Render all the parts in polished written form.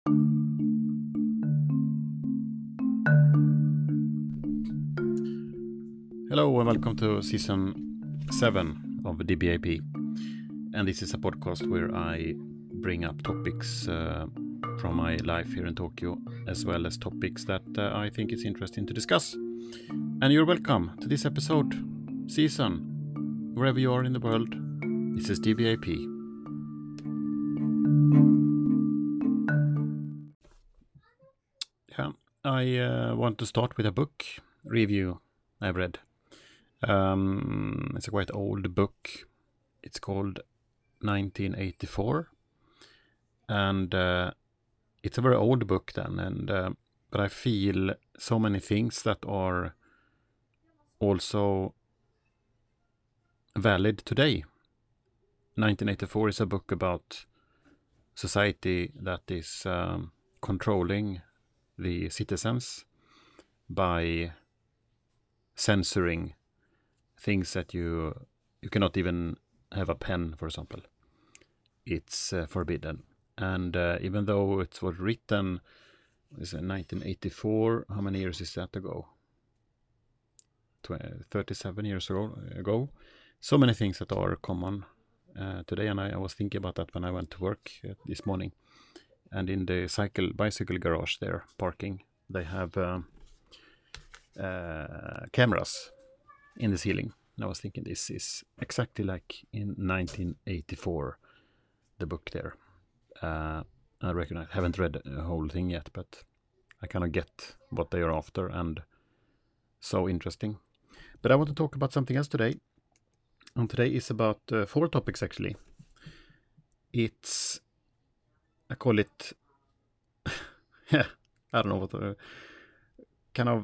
Hello and welcome to season 7 of DBAP. And this is a podcast where I bring up topics from my life here in Tokyo, as well as topics that I think is interesting to discuss. And you're welcome to this episode, season, wherever you are in the world. This is DBAP. Yeah, I want to start with a book review I've read. It's a quite old book. It's called 1984, and it's a very old book then. But I feel so many things that are also valid today. 1984 is a book about society that is controlling the citizens by censoring things that you cannot even have a pen, for example. It's forbidden. And even though it was written in 1984, how many years is that ago? 37 years ago. So many things that are common today. And I was thinking about that when I went to work this morning. And in the bicycle garage there, parking, they have cameras in the ceiling. And I was thinking this is exactly like in 1984, the book there. I haven't read the whole thing yet, but I kind of get what they are after, and so interesting. But I want to talk about something else today. And today is about 4 topics actually. I call it, yeah, I don't know what, kind of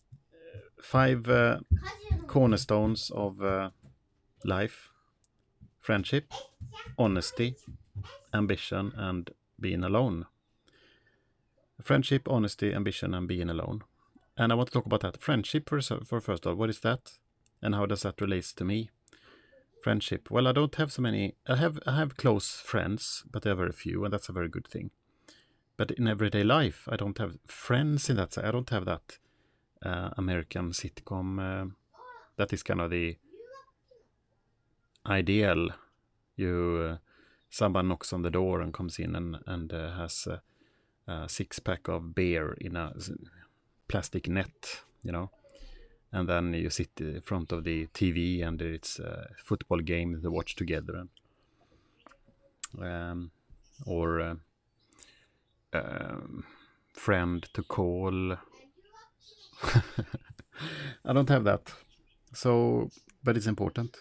5 cornerstones of life: friendship, honesty, ambition, and being alone. Friendship, honesty, ambition, and being alone. And I want to talk about that. Friendship for first of all. What is that? And how does that relate to me? Friendship. Well, I don't have so many. I have close friends, but they're very few, and that's a very good thing. But in everyday life, I don't have friends in that sense. I don't have that American sitcom. That is kind of the ideal. Someone knocks on the door and comes in and has a 6-pack of beer in a plastic net, and then you sit in front of the TV and it's a football game to watch together, or friend to call. I don't have that, so but it's important.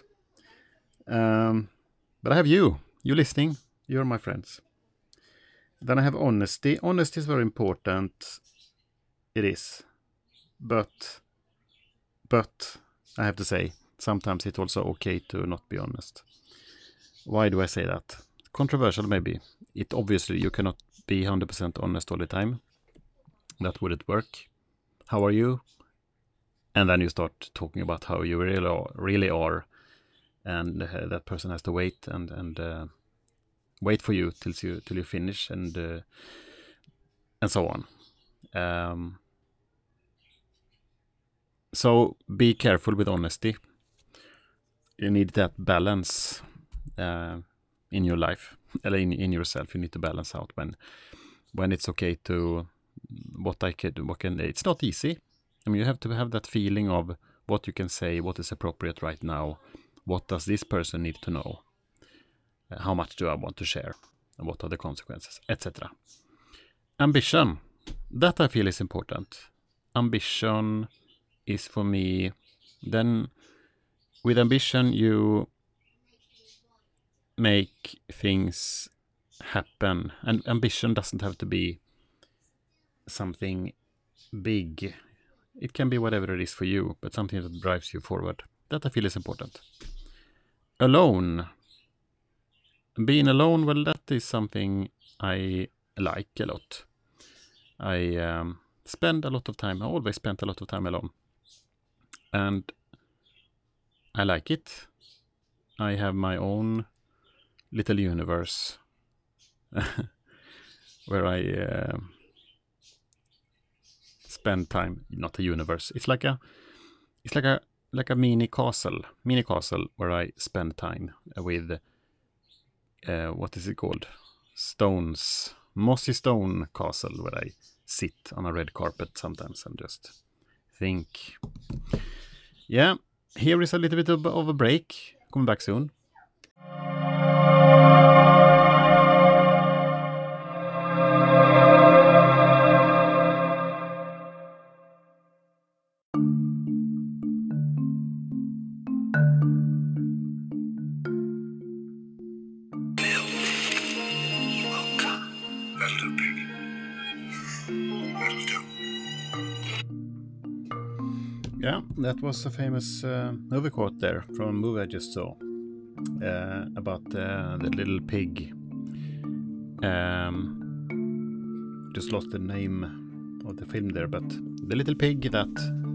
But I have you listening. You're my friends. Then I have honesty. Honesty is very important. It is, but I have to say, sometimes it's also okay to not be honest. Why do I say that? Controversial maybe. It obviously, you cannot be 100% honest all the time. That wouldn't work. How are you? And then you start talking about how you really are, and that person has to wait and wait for you till you finish, and so on. So be careful with honesty. You need that balance in your life, in yourself. You need to balance out when it's okay to it's not easy. I mean, you have to have that feeling of what you can say, what is appropriate right now, what does this person need to know, how much do I want to share, and what are the consequences, etc. Ambition, that I feel is important. Ambition is for me, then with ambition you make things happen, and ambition doesn't have to be something big. It can be whatever it is for you, but something that drives you forward. That I feel is important. Alone. Being alone, well, that is something I like a lot. I spend a lot of time, I always spent a lot of time alone. And I like it. I have my own little universe. where I spend time, not a universe. It's like a mini castle where I spend time with what is it called? Stones, mossy stone castle, where I sit on a red carpet sometimes and just think. Yeah, here is a little bit of a break. Coming back soon. Yeah, that was a famous movie quote there from a movie I just saw about the little pig. Just lost the name of the film there, but the little pig that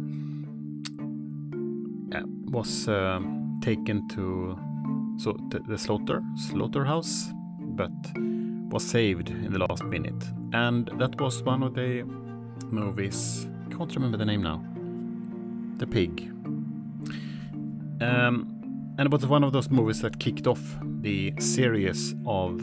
was taken to the slaughterhouse, but was saved in the last minute. And that was one of the movies, I can't remember the name now, The Pig. And it was one of those movies that kicked off the series of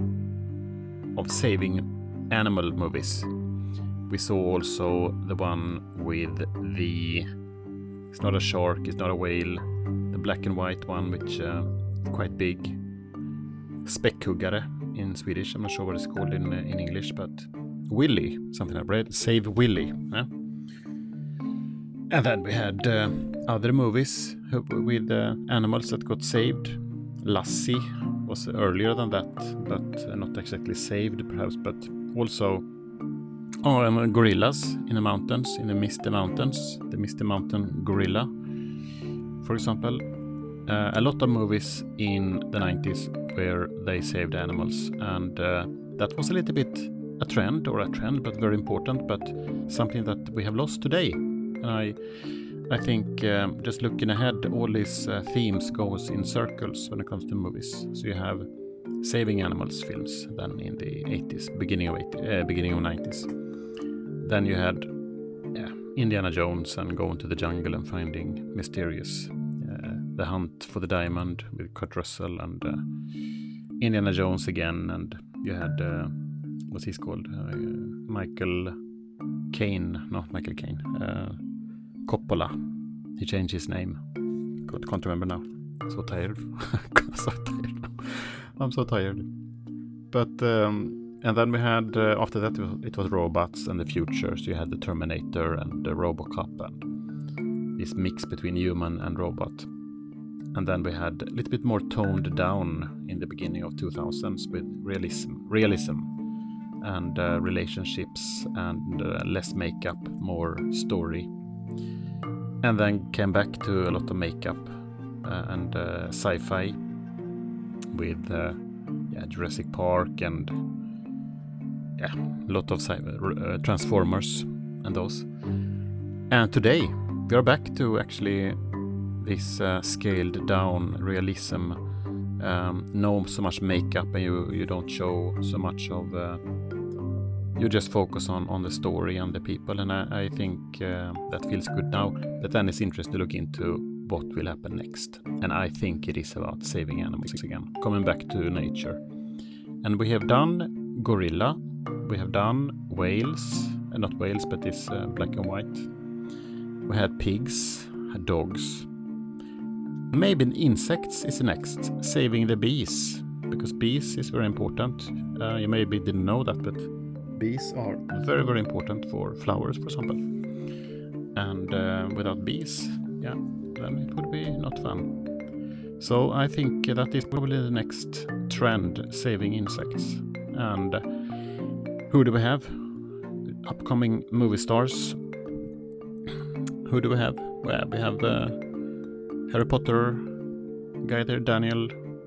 saving animal movies. We saw also the one with it's not a shark, it's not a whale, the black and white one, which quite big, späckhuggare in Swedish. I'm not sure what it's called in English, but Willy, something like that. Save Willy. Yeah? And then we had other movies with animals that got saved. Lassie was earlier than that, but not exactly saved perhaps, but also gorillas in the mountains, in the Misty Mountains, the Misty Mountain gorilla, for example. A lot of movies in the 90s where they saved animals, and that was a little bit a trend, but very important, but something that we have lost today. And I think just looking ahead, all these themes goes in circles when it comes to movies. So you have saving animals films then in the 80s, beginning of 90s. Then you had Indiana Jones and going to the jungle and finding mysterious The Hunt for the Diamond with Kurt Russell, and Indiana Jones again, and you had what's he's called, Michael Caine, Coppola. He changed his name. Can't remember now. So tired. I'm so tired. But and then we had after that it was robots and the future. So you had the Terminator and the RoboCop and this mix between human and robot. And then we had a little bit more toned down in the beginning of 2000s with realism and relationships and less makeup, more story. And then came back to a lot of makeup and sci-fi with Jurassic Park and a lot of Transformers and those. And today we are back to actually this scaled down realism. No so much makeup, and you don't show so much of you just focus on the story and the people, and I think that feels good now. But then it's interesting to look into what will happen next, and I think it is about saving animals again, coming back to nature. And we have done gorilla, we have done whales, not whales, but this black and white. We had pigs, had dogs. Maybe insects is the next, saving the bees, because bees is very important. You maybe didn't know that, but bees are very, very important for flowers, for example. And without bees, then it would be not fun. So I think that is probably the next trend, saving insects. And who do we have? Upcoming movie stars. Who do we have? Well, we have Harry Potter guy there, Daniel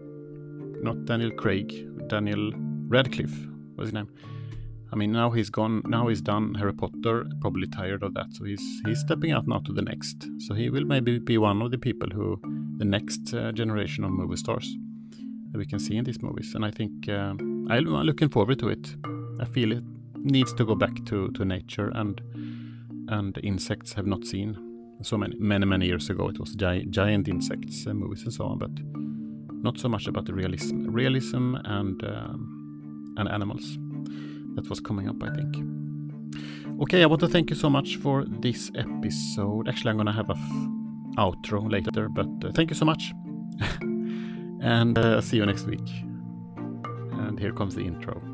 Radcliffe, what's his name? I mean, now he's gone, now he's done Harry Potter, probably tired of that, so he's stepping out now to the next. So he will maybe be one of the people who, the next generation of movie stars that we can see in these movies. And I think I'm looking forward to it. I feel it needs to go back to nature, and insects have not seen so many years ago. It was giant insects movies and so on, but not so much about the realism and animals. That was coming up, I think. Okay, I want to thank you so much for this episode. Actually, I'm gonna have a outro later, but thank you so much. And see you next week. And here comes the intro.